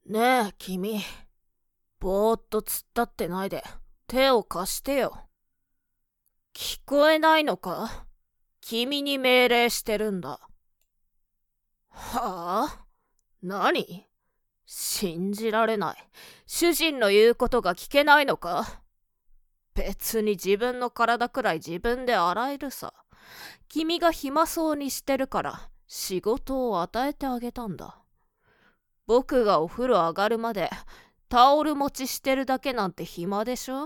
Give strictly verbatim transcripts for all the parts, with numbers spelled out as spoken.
ねえ君、ぼーっと突っ立ってないで手を貸してよ。聞こえないのか？君に命令してるんだ。はあ？何？信じられない。主人の言うことが聞けないのか？別に自分の体くらい自分で洗えるさ。君が暇そうにしてるから仕事を与えてあげたんだ。僕がお風呂上がるまでタオル持ちしてるだけなんて暇でしょ。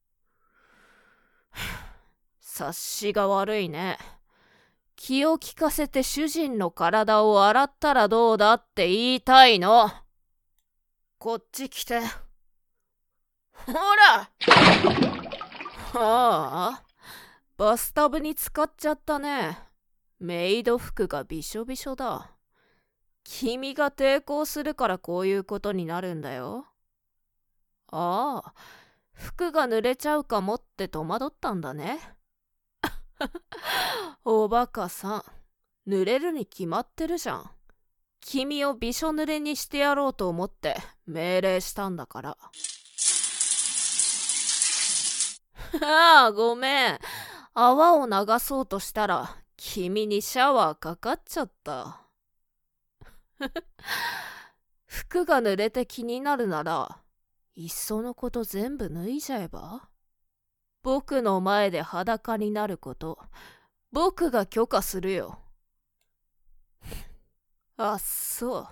察しが悪いね。気を利かせて主人の体を洗ったらどうだって言いたいの。こっち来て。ほら。はあ、バスタブに浸かっちゃったね。メイド服がびしょびしょだ。君が抵抗するからこういうことになるんだよ。ああ、服が濡れちゃうかもって戸惑ったんだね。おバカさん、濡れるに決まってるじゃん。君をびしょ濡れにしてやろうと思って命令したんだから。ああ、ごめん。泡を流そうとしたら君にシャワーかかっちゃった。服が濡れて気になるならいっそのこと全部脱いじゃえば。僕の前で裸になること僕が許可するよ。あっそう、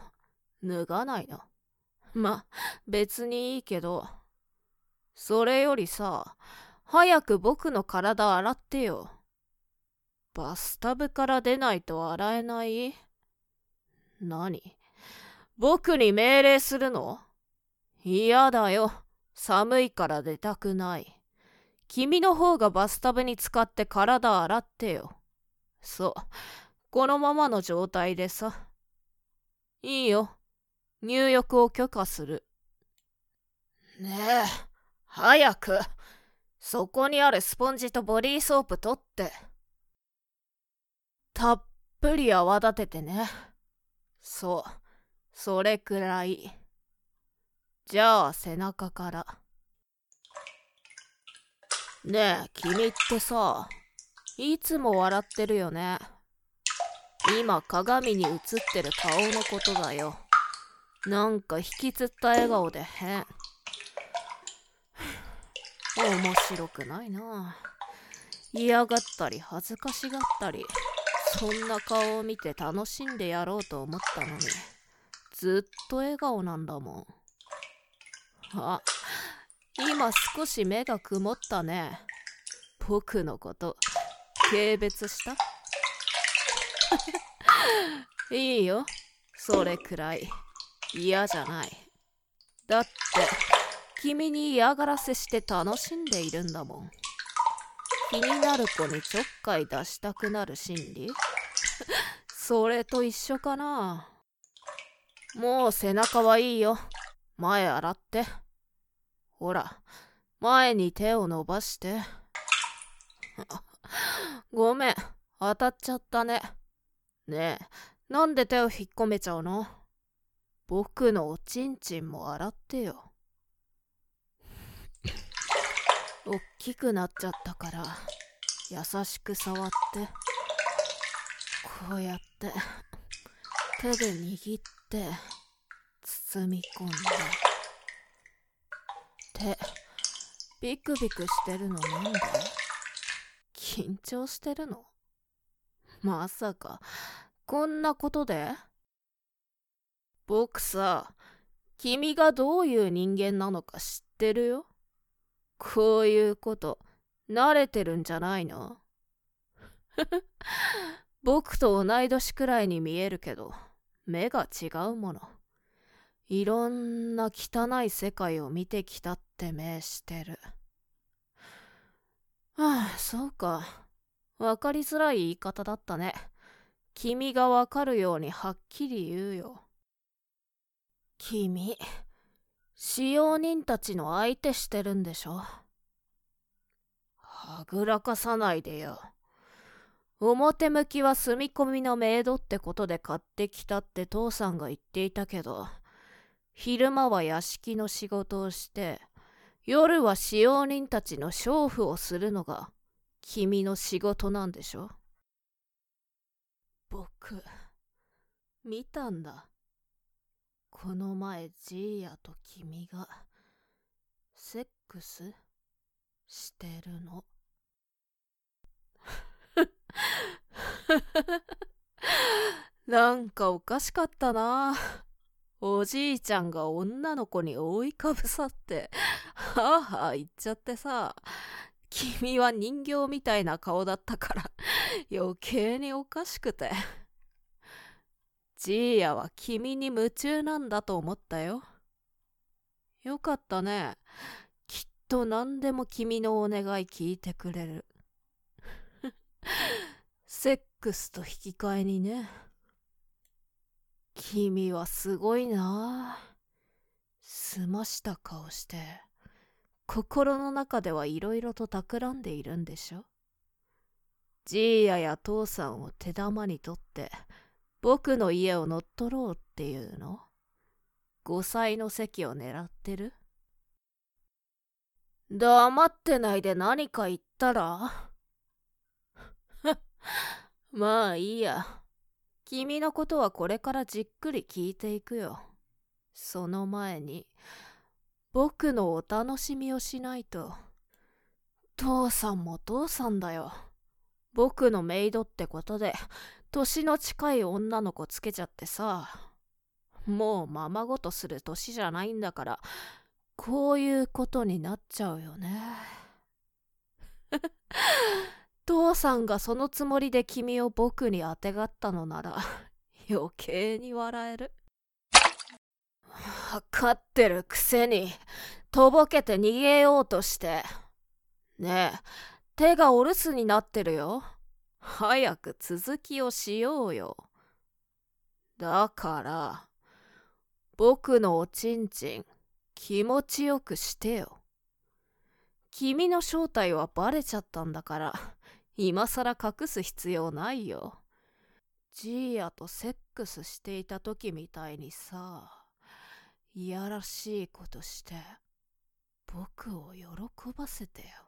脱がないの。ま、別にいいけど。それよりさ、早く僕の体洗ってよ。バスタブから出ないと洗えない？何？僕に命令するの？嫌だよ。寒いから出たくない。君の方がバスタブに浸かって体洗ってよ。そう、このままの状態でさ。いいよ。入浴を許可する。ねえ、早く。そこにあるスポンジとボディーソープ取って。たっぷり泡立ててね。そう、それくらい。じゃあ背中から。ねえ、君ってさ、いつも笑ってるよね。今鏡に映ってる顔のことだよ。なんか引きつった笑顔で変。面白くないな。嫌がったり恥ずかしがったり、そんな顔を見て楽しんでやろうと思ったのに、ずっと笑顔なんだもん。あ、今少し目が曇ったね。僕のこと軽蔑した？いいよ、それくらい嫌じゃない。だって君に嫌がらせして楽しんでいるんだもん。気になる子にちょっかい出したくなる心理それと一緒かな。もう背中はいいよ。前洗って。ほら、前に手を伸ばして。ごめん、当たっちゃったね。ねえ、なんで手を引っ込めちゃうの？僕のおちんちんも洗ってよ。おっきくなっちゃったから優しく触って。こうやって手で握って包み込んで。手ビクビクしてるのなんで？緊張してるの？まさかこんなことで？僕さ、君がどういう人間なのか知ってるよ。こういうこと慣れてるんじゃないの？僕と同い年くらいに見えるけど目が違うもの。いろんな汚い世界を見てきたって目してる。ああ、そうか。わかりづらい言い方だったね。君がわかるようにはっきり言うよ。君、使用人たちの相手してるんでしょ。はぐらかさないでよ。表向きは住み込みのメイドってことで買ってきたって父さんが言っていたけど、 昼間は屋敷の仕事をして、夜は使用人たちの娼婦をするのが君の仕事なんでしょ。僕、見たんだ。この前ジーヤと君がセックスしてるの。なんかおかしかったな。おじいちゃんが女の子に覆いかぶさってはあはあ言っちゃってさ、君は人形みたいな顔だったから余計におかしくて、ジーヤは君に夢中なんだと思ったよ。よかったね。きっと何でも君のお願い聞いてくれる。セックスと引き換えにね。君はすごいな。澄ました顔して心の中ではいろいろと企んでいるんでしょ。ジーヤや父さんを手玉に取って僕の家を乗っ取ろうっていうの。ごさいの席を狙ってる。黙ってないで何か言ったらまあいいや。君のことはこれからじっくり聞いていくよ。その前に僕のお楽しみをしないと。父さんも父さんだよ。僕のメイドってことで年の近い女の子つけちゃってさ。もうままごとする年じゃないんだから、こういうことになっちゃうよね。父さんがそのつもりで君を僕にあてがったのなら余計に笑える。わかってるくせにとぼけて逃げようとして。ねえ、手がお留守になってるよ。早く続きをしようよ。だから僕のおちんちん気持ちよくしてよ。君の正体はバレちゃったんだから今さら隠す必要ないよ。ジーヤとセックスしていた時みたいにさ、いやらしいことして僕を喜ばせてよ。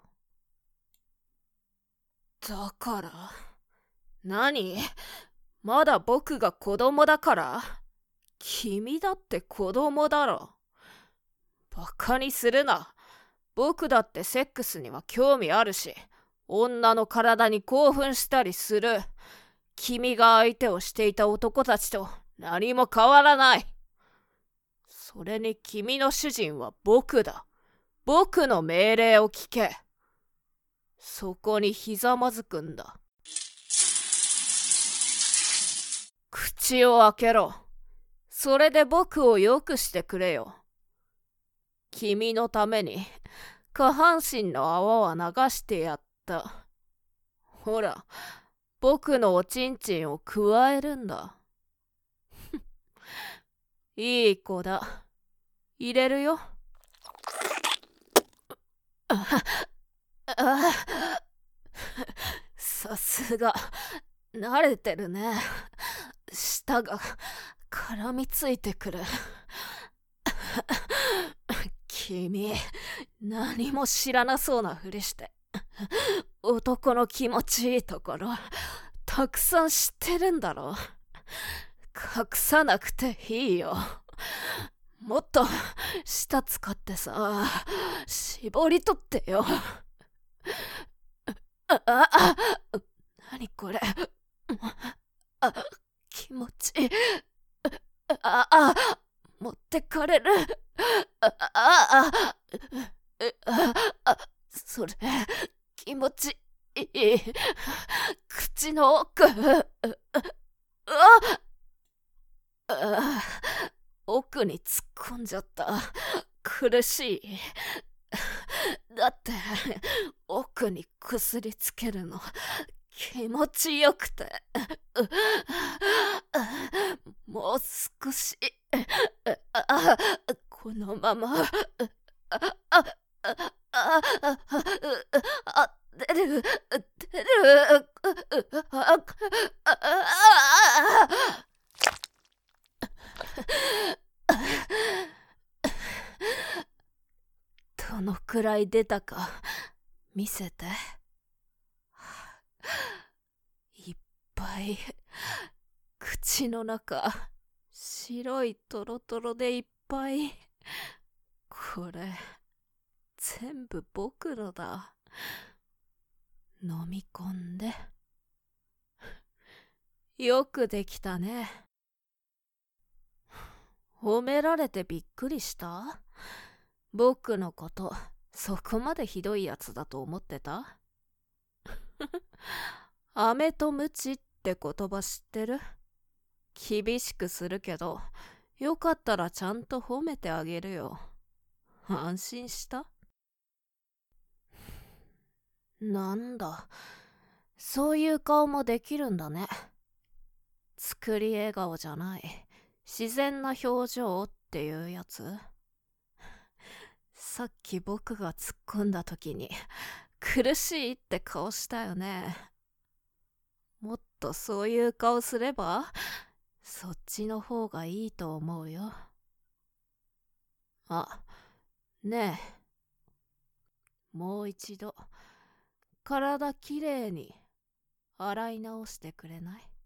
だから何？まだ僕が子供だから？君だって子供だろ。バカにするな。僕だってセックスには興味あるし、女の体に興奮したりする。君が相手をしていた男たちと何も変わらない。それに君の主人は僕だ。僕の命令を聞け。そこにひざまずくんだ。口を開けろ。それで僕をよくしてくれよ。君のために下半身の泡は流してやった。ほら、僕のおちんちんをくわえるんだ。いい子だ。入れるよ。ああ、さすが慣れてるね。舌が絡みついてくる。君、何も知らなそうなふりして男の気持ちいいところたくさん知ってるんだろ。隠さなくていいよ。もっと舌使ってさ、絞り取ってよ。ああ、何これ。あ、気持ちいい。ああ、持ってかれる。ああ、ああ、それ気持ちいい。口の奥。あ、奥に突っ込んじゃった。苦しい。だって奥に薬つけるの気持ちよくて。もう少し。あ、このまま。あ、あ、あ、あ、あ、出る、出る。あ、あ、あ、 どのくらい出たか見せて。いっぱい。口の中白いトロトロでいっぱい。これ全部僕のだ。飲み込んで。よくできたね。褒められてびっくりした？僕のことそこまでひどいやつだと思ってた？飴とムチって言葉知ってる？厳しくするけど、よかったらちゃんと褒めてあげるよ。安心した？なんだ、そういう顔もできるんだね。作り笑顔じゃない、自然な表情っていうやつ。さっき僕が突っ込んだ時に苦しいって顔したよね。もっとそういう顔すればそっちの方がいいと思うよ。あ、ねえ、もう一度体きれいに洗い直してくれない？